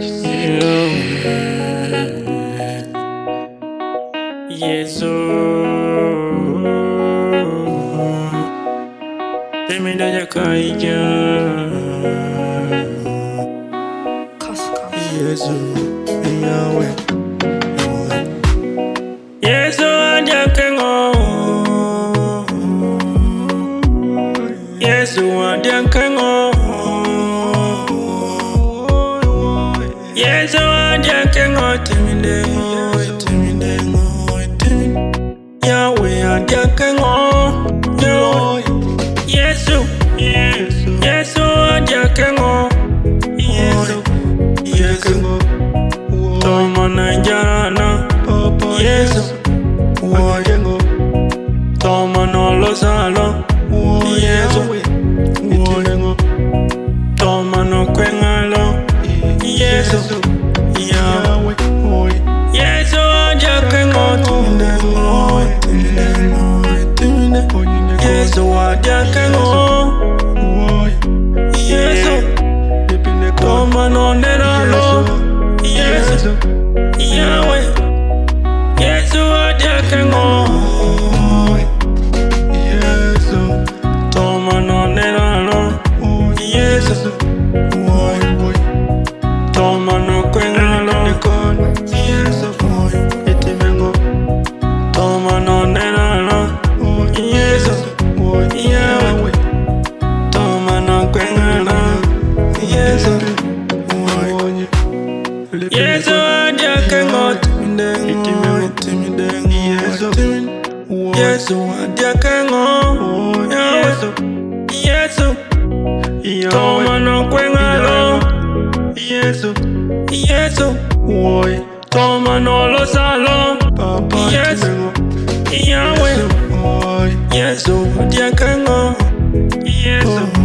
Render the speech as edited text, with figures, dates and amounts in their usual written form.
Yesu, temi doja kaija. Yesu, Yahweh. Yesu aja kengo. Yesu aja kengo. Yesu aja kengo. Temi dengo. Yahweh aja kengo. Yesu aja kengo. Yesu toma na jarana. Yesu toma no lo salo. Yesu toma no kwengalo. Yesu Yahweh. Yesu aja kengo. Yesu aja kengo. Yesu toma no neralo. Yesu Yahweh. Yesu aja kengo. Toma no neralo. Yesu toma no kwengalo. Yesu toma no neralo. Yesu Yahweh toma no kwengalo. Yesu Yesu aja kengo. Yesu aja kengo. Yesu toma no kwengalo. Yesu toma no lo salo. Yesu Yahweh. Yesu aja kengo. Yesu